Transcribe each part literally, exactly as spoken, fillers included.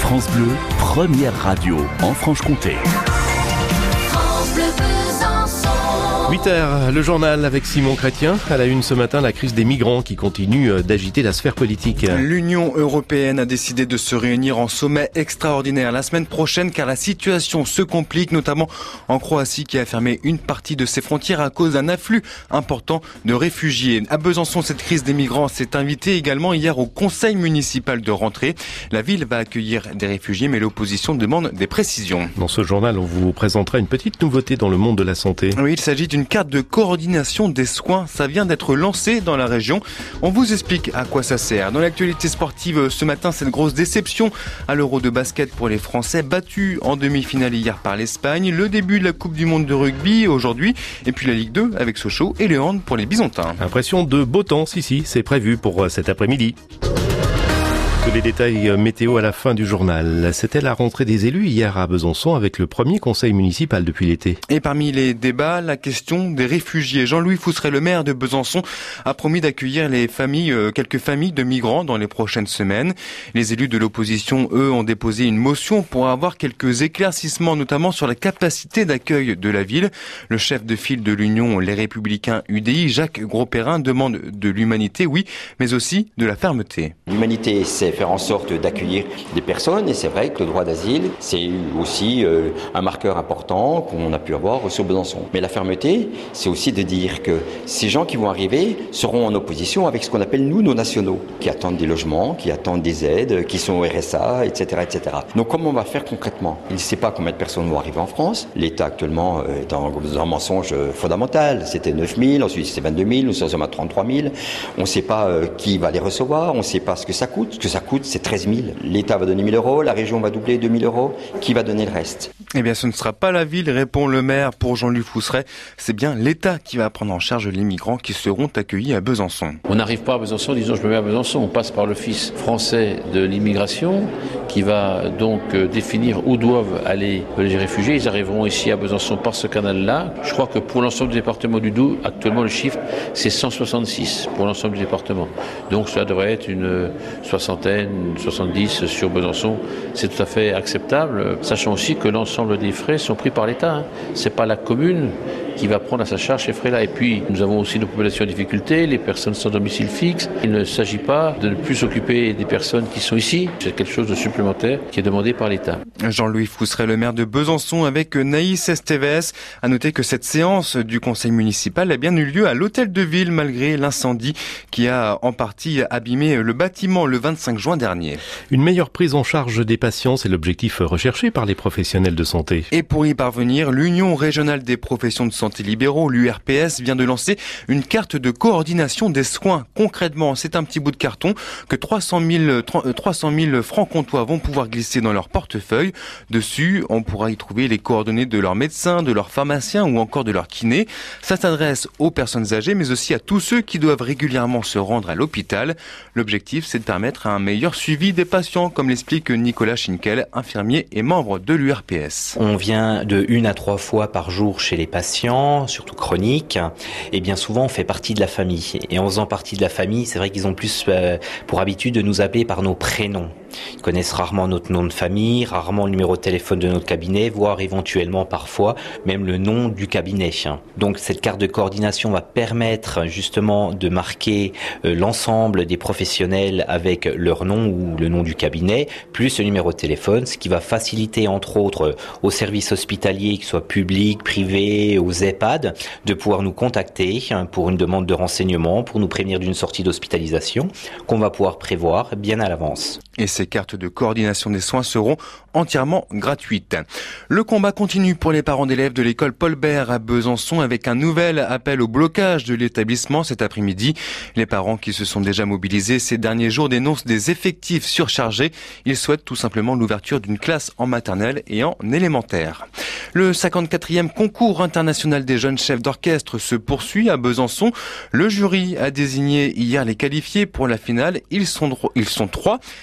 France Bleu, première radio en Franche-Comté. huit heures, le journal avec Simon Chrétien. À la une ce matin, la crise des migrants qui continue d'agiter la sphère politique. L'Union européenne a décidé de se réunir en sommet extraordinaire la semaine prochaine car la situation se complique, notamment en Croatie qui a fermé une partie de ses frontières à cause d'un afflux important de réfugiés. À Besançon, cette crise des migrants s'est invitée également hier au conseil municipal de rentrée. La ville va accueillir des réfugiés, mais l'opposition demande des précisions. Dans ce journal, on vous présentera une petite nouveauté dans le monde de la santé. Oui, il s'agit d'une Une carte de coordination des soins, ça vient d'être lancé dans la région. On vous explique à quoi ça sert. Dans l'actualité sportive ce matin, cette grosse déception à l'Euro de basket pour les Français, battus en demi-finale hier par l'Espagne. Le début de la Coupe du Monde de rugby aujourd'hui, et puis la Ligue deux avec Sochaux et le hand pour les Bisontins. Impression de beau temps, si si, c'est prévu pour cet après-midi. Tous les détails météo à la fin du journal. C'était la rentrée des élus hier à Besançon avec le premier conseil municipal depuis l'été. Et parmi les débats, la question des réfugiés. Jean-Louis Fousseret, le maire de Besançon, a promis d'accueillir les familles, euh, quelques familles de migrants dans les prochaines semaines. Les élus de l'opposition, eux, ont déposé une motion pour avoir quelques éclaircissements, notamment sur la capacité d'accueil de la ville. Le chef de file de l'Union Les Républicains U D I, Jacques Grosperrin, demande de l'humanité, oui, mais aussi de la fermeté. L'humanité, c'est faire en sorte d'accueillir des personnes, et c'est vrai que le droit d'asile, c'est aussi euh, un marqueur important qu'on a pu avoir sur Besançon. Mais la fermeté, c'est aussi de dire que ces gens qui vont arriver seront en opposition avec ce qu'on appelle nous, nos nationaux, qui attendent des logements, qui attendent des aides, qui sont au R S A, et cetera, et cetera. Donc comment on va faire concrètement? Il ne sait pas combien de personnes vont arriver en France. L'État actuellement est dans un mensonge fondamental. C'était neuf mille, ensuite c'était vingt-deux mille, nous sommes à trente-trois mille. On ne sait pas euh, qui va les recevoir, on ne sait pas ce que ça coûte. Ce que ça coûte, c'est treize mille. L'État va donner mille euros, la région va doubler deux mille euros. Qui va donner le reste? Eh bien, ce ne sera pas la ville, répond le maire pour Jean-Louis Fousseret. C'est bien l'État qui va prendre en charge les migrants qui seront accueillis à Besançon. On n'arrive pas à Besançon en disant je me mets à Besançon. On passe par l'Office français de l'immigration qui va donc définir où doivent aller les réfugiés. Ils arriveront ici à Besançon par ce canal-là. Je crois que pour l'ensemble du département du Doubs, actuellement le chiffre c'est cent soixante-six pour l'ensemble du département. Donc cela devrait être une soixantaine, soixante-dix sur Besançon. C'est tout à fait acceptable, sachant aussi que l'ensemble des frais sont pris par l'État. Hein. C'est pas la commune qui va prendre à sa charge ces frais-là. Et puis, nous avons aussi nos populations en difficulté, les personnes sans domicile fixe. Il ne s'agit pas de ne plus s'occuper des personnes qui sont ici. C'est quelque chose de supplémentaire qui est demandé par l'État. Jean-Louis Fousseret, le maire de Besançon, avec Naïs Estévez. À noter que cette séance du conseil municipal a bien eu lieu à l'hôtel de ville, malgré l'incendie qui a en partie abîmé le bâtiment le vingt-cinq juin dernier. Une meilleure prise en charge des patients, c'est l'objectif recherché par les professionnels de santé. Et pour y parvenir, l'Union régionale des professions de santé libéraux, l'U R P S, vient de lancer une carte de coordination des soins. Concrètement, c'est un petit bout de carton que trois cent mille francs-comtois vont pouvoir glisser dans leur portefeuille. Dessus, on pourra y trouver les coordonnées de leurs médecins, de leurs pharmaciens ou encore de leurs kinés. Ça s'adresse aux personnes âgées, mais aussi à tous ceux qui doivent régulièrement se rendre à l'hôpital. L'objectif, c'est de permettre un meilleur suivi des patients, comme l'explique Nicolas Schinkel, infirmier et membre de l'U R P S. On vient de une à trois fois par jour chez les patients, surtout chroniques, et bien souvent on fait partie de la famille. Et en faisant partie de la famille, c'est vrai qu'ils ont plus euh, pour habitude de nous appeler par nos prénoms. Ils connaissent rarement notre nom de famille, rarement le numéro de téléphone de notre cabinet, voire éventuellement parfois même le nom du cabinet. Donc cette carte de coordination va permettre justement de marquer euh, l'ensemble des professionnels avec leur nom ou le nom du cabinet, plus le numéro de téléphone, ce qui va faciliter entre autres aux services hospitaliers, qu'ils soient publics, privés, aux EHPAD, de pouvoir nous contacter pour une demande de renseignement, pour nous prévenir d'une sortie d'hospitalisation qu'on va pouvoir prévoir bien à l'avance. Et ces cartes de coordination des soins seront entièrement gratuites. Le combat continue pour les parents d'élèves de l'école Paul Bert à Besançon avec un nouvel appel au blocage de l'établissement cet après-midi. Les parents qui se sont déjà mobilisés ces derniers jours dénoncent des effectifs surchargés. Ils souhaitent tout simplement l'ouverture d'une classe en maternelle et en élémentaire. Le cinquante-quatrième concours international des jeunes chefs d'orchestre se poursuit à Besançon. Le jury a désigné hier les qualifiés pour la finale. Ils sont, ils sont trois. Un chiffre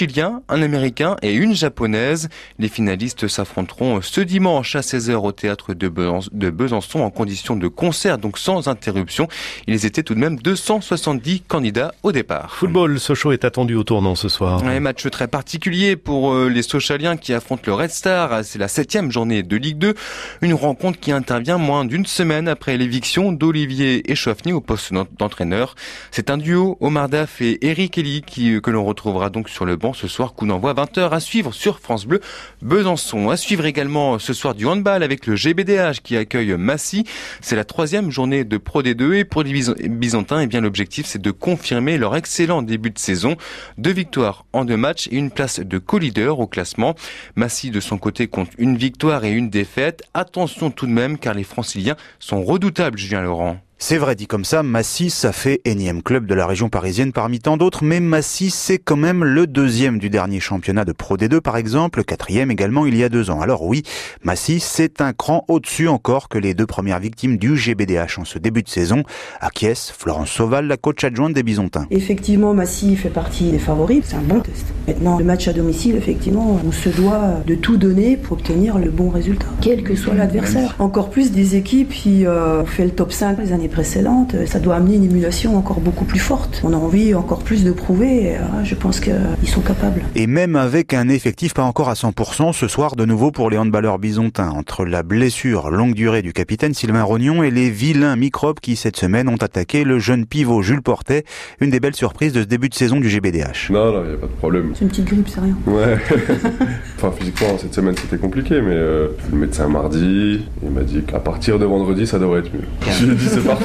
Chilien, un Américain et une Japonaise. Les finalistes s'affronteront ce dimanche à seize heures au théâtre de Besançon en condition de concert, donc sans interruption. Ils étaient tout de même deux cent soixante-dix candidats au départ. Football, Sochaux est attendu au tournant ce soir. Un match très particulier pour les Sochaliens qui affrontent le Red Star. C'est la septième journée de Ligue deux. Une rencontre qui intervient moins d'une semaine après l'éviction d'Olivier Échouafny au poste d'entraîneur. C'est un duo, Omar Daf et Eric Elie, qui, que l'on retrouvera donc sur le banc ce soir. Coup d'envoi vingt heures à suivre sur France Bleu Besançon. À suivre également ce soir du handball avec le G B D H qui accueille Massy. C'est la troisième journée de Pro D deux et pour les Byzantins, eh bien l'objectif c'est de confirmer leur excellent début de saison. Deux victoires en deux matchs et une place de co-leader au classement. Massy de son côté compte une victoire et une défaite. Attention tout de même car les Franciliens sont redoutables, Julien Laurent. C'est vrai, dit comme ça, Massy, ça fait énième club de la région parisienne parmi tant d'autres, mais Massy, c'est quand même le deuxième du dernier championnat de Pro D deux, par exemple, le quatrième également il y a deux ans. Alors oui, Massy, c'est un cran au-dessus encore que les deux premières victimes du G B D H en ce début de saison. Acquiesce Florence Sauval, la coach adjointe des Byzantins. Effectivement, Massy fait partie des favoris, c'est un bon test. Maintenant, le match à domicile, effectivement, on se doit de tout donner pour obtenir le bon résultat, quel que soit l'adversaire. Encore plus des équipes qui euh, ont fait le top cinq les années précédentes, ça doit amener une émulation encore beaucoup plus forte. On a envie encore plus de prouver, je pense qu'ils sont capables. Et même avec un effectif pas encore à cent pour cent, ce soir de nouveau pour les handballeurs byzantins, entre la blessure longue durée du capitaine Sylvain Rognon et les vilains microbes qui cette semaine ont attaqué le jeune pivot Jules Portet, une des belles surprises de ce début de saison du G B D H. Non, non, il n'y a pas de problème. C'est une petite grippe, c'est rien. Ouais. Enfin, physiquement, cette semaine c'était compliqué, mais euh, le médecin mardi, il m'a dit qu'à partir de vendredi, ça devrait être mieux. Je lui ai dit c'est parfait.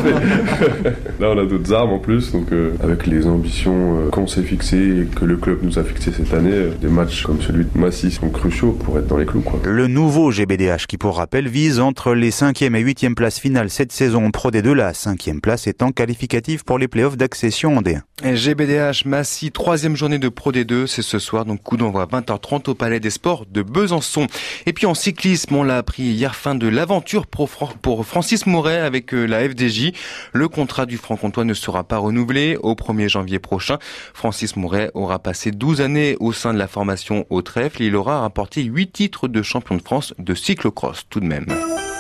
Là on a d'autres armes en plus, donc euh, avec les ambitions euh, qu'on s'est fixées et que le club nous a fixées cette année, euh, des matchs comme celui de Massy sont cruciaux pour être dans les clous, quoi. Le nouveau G B D H qui, pour rappel, vise entre les cinquième et huitième places finales cette saison en Pro D deux, la cinquième place étant qualificative pour les playoffs d'accession en D un. Et G B D H Massy, troisième journée de Pro D deux, c'est ce soir, donc coup d'envoi vingt heures trente au Palais des Sports de Besançon. Et puis en cyclisme, on l'a appris hier, fin de l'aventure pour, pour Francis Mouret avec la F D J. Le contrat du Franc-Comtois ne sera pas renouvelé au premier janvier prochain. Francis Mouret aura passé douze années au sein de la formation au trèfle et il aura rapporté huit titres de champion de France de cyclocross tout de même.